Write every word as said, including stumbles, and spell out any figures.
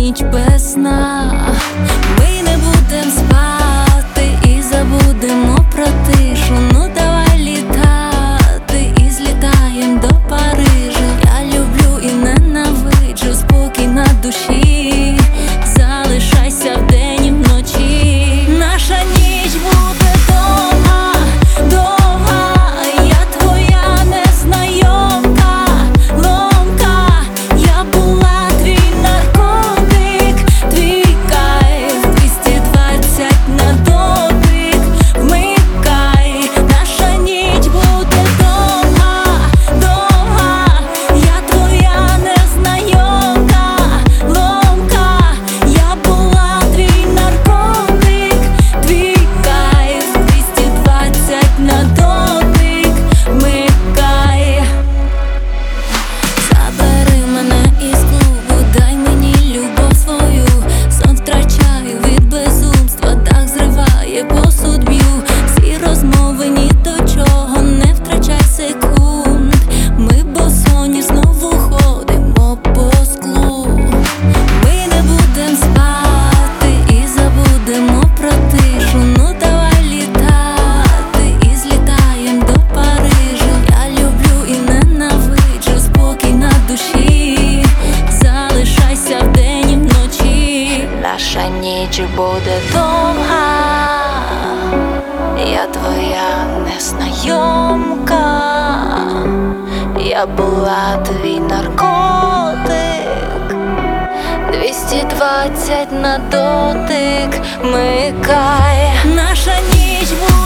ніч без сна. Ми не будем спати і забудемо про тишу. Ну давай літати і злітаєм до Парижа. Я люблю і ненавиджу, спокій на душі. Залишайся вдень і вночі. Наша ніч буде довга, довга. Я твоя незнайомка, ломка. Я була твій наркотик, твій кайф. Двісті двадцять на дотик, вмикай. Наша ніч буде довга, довга. Я твоя незнайомка, ломка. Я була твій наркотик, твій кайф. Двісті двадцять на дотик, вмикай. Забери мене із клубу, дай мені любов свою. Сон втрачаю від безумства, дах зриває, посуд б'ю. Всі розмови ні до чого, не втрачай секунд. Ми босоні знову ходимо по склу. Ми не будем спати і забудемо про тишу. Ну давай літати і злітаєм до Парижа. Я люблю і ненавиджу, спокій на душі. Залишайся вдень і вночі. Наша ніч буде довга. Я твоя незнайомка. Я була твій наркотик. Двісті двадцять на дотик, вмикай. Наша ніч буде